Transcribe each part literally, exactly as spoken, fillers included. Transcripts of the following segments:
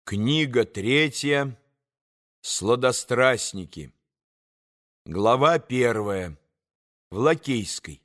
Книга третья. Сладострастники. Глава первая. В Лакейской.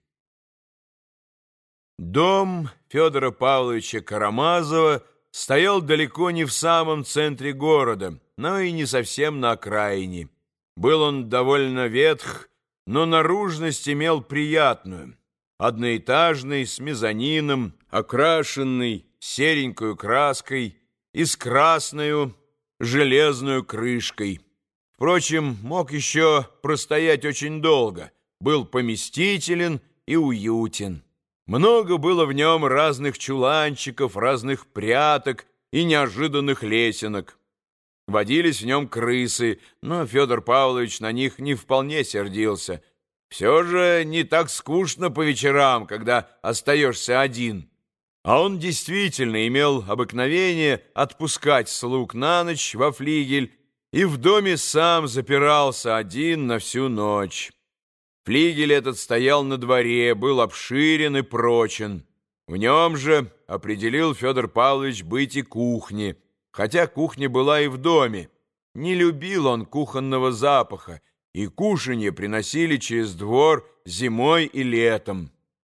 Дом Федора Павловича Карамазова стоял далеко не в самом центре города, но и не совсем на окраине. Был он довольно ветх, но наружность имел приятную. Одноэтажный, с мезонином, окрашенный серенькою краской и с красною железную крышкой. Впрочем, мог еще простоять очень долго, был поместителен и уютен. Много было в нем разных чуланчиков, разных пряток и неожиданных лесенок. Водились в нем крысы, но Федор Павлович на них не вполне сердился. Все же не так скучно по вечерам, когда остаешься один. А он действительно имел обыкновение отпускать слуг на ночь во флигель и в доме сам запирался один на всю ночь. Флигель этот стоял на дворе, был обширен и прочен. В нем же определил Федор Павлович быть и кухни, хотя кухня была и в доме. Не любил он кухонного запаха, и кушанье приносили через двор зимой и летом.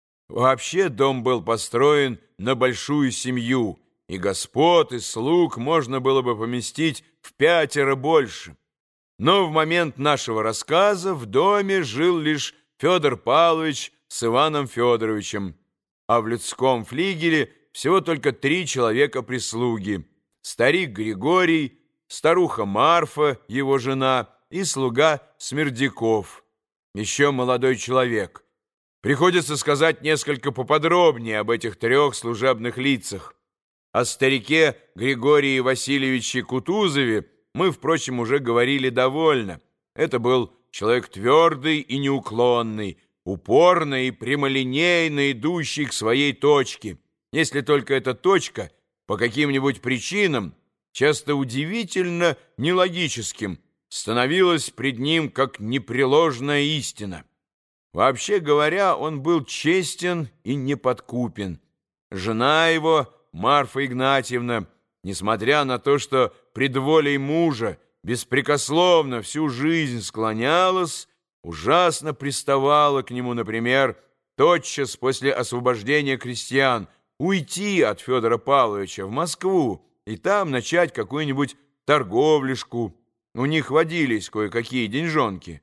Вообще дом был построен на большую семью, и господ, и слуг можно было бы поместить в пятеро больше. Но в момент нашего рассказа в доме жил лишь Федор Павлович с Иваном Федоровичем, а в людском флигеле всего только три человека прислуги: старик Григорий, старуха Марфа, его жена, и слуга Смердяков, еще молодой человек. Приходится сказать несколько поподробнее об этих трех служебных лицах. О старике Григории Васильевиче Кутузове мы, впрочем, уже говорили довольно. Это был человек твердый и неуклонный, упорно и прямолинейно идущий к своей точке, если только эта точка по каким-нибудь причинам, часто удивительно нелогическим, становилась пред ним как непреложная истина. Вообще говоря, он был честен и неподкупен. Жена его, Марфа Игнатьевна, несмотря на то, что пред волей мужа беспрекословно всю жизнь склонялась, ужасно приставала к нему, например, тотчас после освобождения крестьян, уйти от Федора Павловича в Москву и там начать какую-нибудь торговлишку. У них водились кое-какие деньжонки.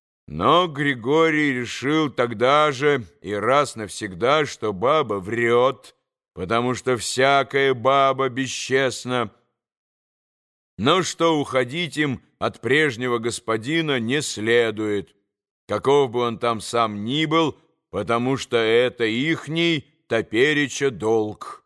Но Григорий решил тогда же и раз навсегда, что баба врет, потому что всякая баба бесчестна, но что уходить им от прежнего господина не следует, каков бы он там сам ни был, потому что это ихний топереча долг.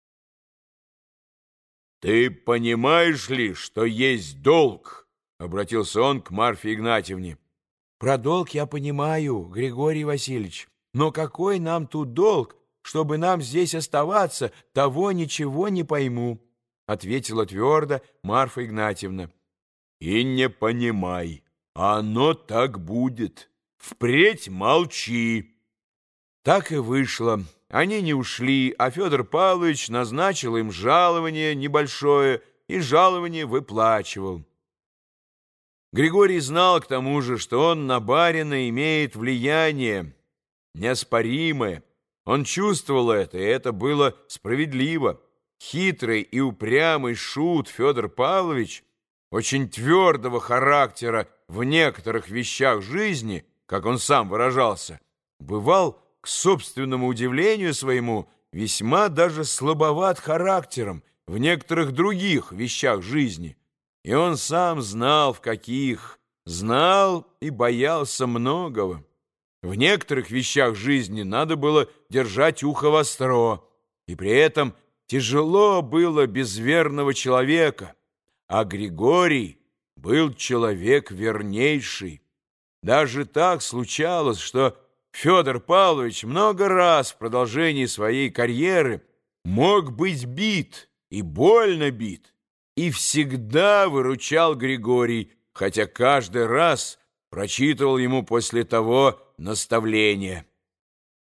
«Ты понимаешь ли, что есть долг?» — обратился он к Марфе Игнатьевне. «Про долг я понимаю, Григорий Васильевич, но какой нам тут долг, чтобы нам здесь оставаться, того ничего не пойму», — ответила твердо Марфа Игнатьевна. «И не понимай, оно так будет. Впредь молчи». Так и вышло. Они не ушли, а Федор Павлович назначил им жалование небольшое и жалование выплачивал. Григорий знал к тому же, что он на барина имеет влияние неоспоримое. Он чувствовал это, и это было справедливо. Хитрый и упрямый шут Федор Павлович, очень твердого характера в некоторых вещах жизни, как он сам выражался, бывал, к собственному удивлению своему, весьма даже слабоват характером в некоторых других вещах жизни. И он сам знал, в каких, знал и боялся многого. В некоторых вещах жизни надо было держать ухо востро, и при этом тяжело было без верного человека, а Григорий был человек вернейший. Даже так случалось, что Федор Павлович много раз в продолжении своей карьеры мог быть бит и больно бит, и всегда выручал Григорий, хотя каждый раз прочитывал ему после того наставление.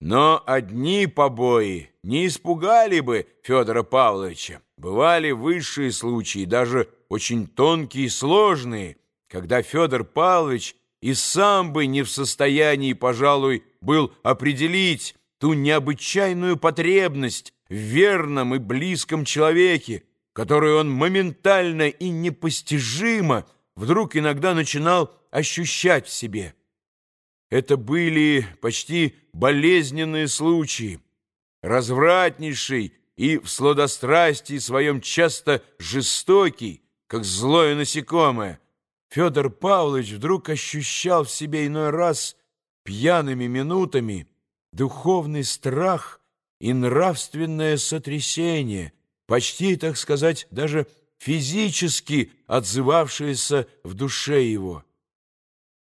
Но одни побои не испугали бы Федора Павловича. Бывали высшие случаи, даже очень тонкие и сложные, когда Федор Павлович и сам бы не в состоянии, пожалуй, был определить ту необычайную потребность в верном и близком человеке, которую он моментально и непостижимо вдруг иногда начинал ощущать в себе. Это были почти болезненные случаи. Развратнейший и в сладострастии своем часто жестокий, как злое насекомое, Федор Павлович вдруг ощущал в себе иной раз пьяными минутами духовный страх и нравственное сотрясение, почти, так сказать, даже физически отзывавшееся в душе его.